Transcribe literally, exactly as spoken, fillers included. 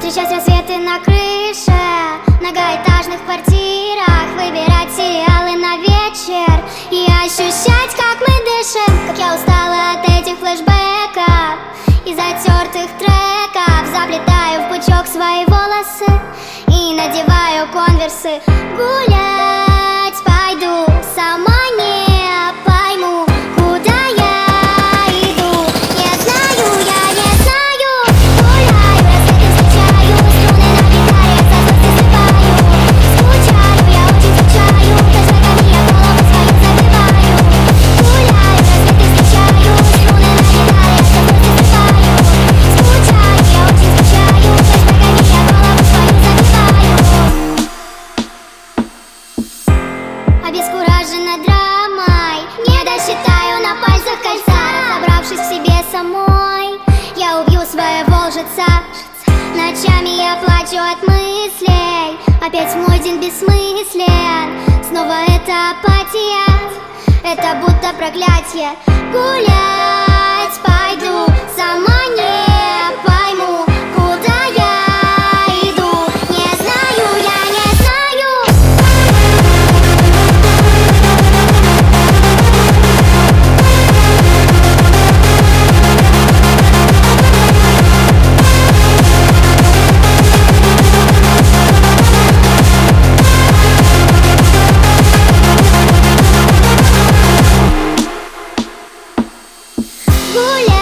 Встречать рассветы на крыше многоэтажных квартирах, выбирать сериалы на вечер и ощущать, как мы дышим. Как я устала от этих флешбеков и затертых треков. Заплетаю в пучок свои волосы и надеваю конверсы. Гулять пойду, сама не пойму, куда я иду. Не знаю, я не знаю. Гуляю, рассветы встречаю, струны на гитаре со злости срываю. Скучаю, я очень скучаю, точно как я голову свою забиваю. Гуляю, рассветы встречаю, струны на гитаре со злости срываю. Скучаю, я очень скучаю, точно как я голову свою забиваю. Обескуражена драмой, не досчитаю на пальцах кольца. Разобравшись в себе самой, я убью своего лжеца. Ночами я плачу от мыслей, опять мой день бессмыслен. Снова это апатия, это будто проклятие. Гулять пойду, сама не пойму, куда я иду. Не знаю, я не знаю. Гуляй.